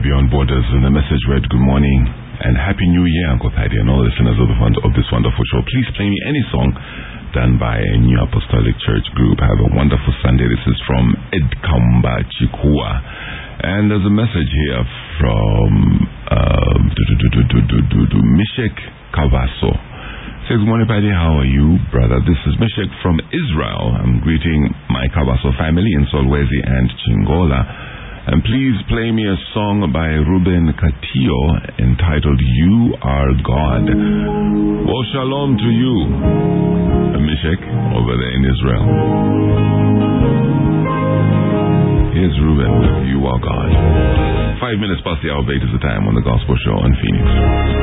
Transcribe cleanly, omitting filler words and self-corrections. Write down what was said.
Beyond Borders, and the message read, "Good morning and Happy New Year, Uncle Paddy, and all listeners of this wonderful show. Please play me any song done by a New Apostolic Church group. Have a wonderful Sunday." This is from Edkamba Chikua. And there's a message here from Mishek Kavaso. Says, "Good morning, Paddy. How are you, brother? This is Mishek from Israel. I'm greeting my Kavaso family in Solwezi and Chingola. And please play me a song by Ruben Katillo entitled, 'You Are God.'" Well, shalom to you, Mishek, over there in Israel. Here's Ruben with "You Are God." 5 minutes past the hour of 8 is the time on the Gospel Show on Phoenix.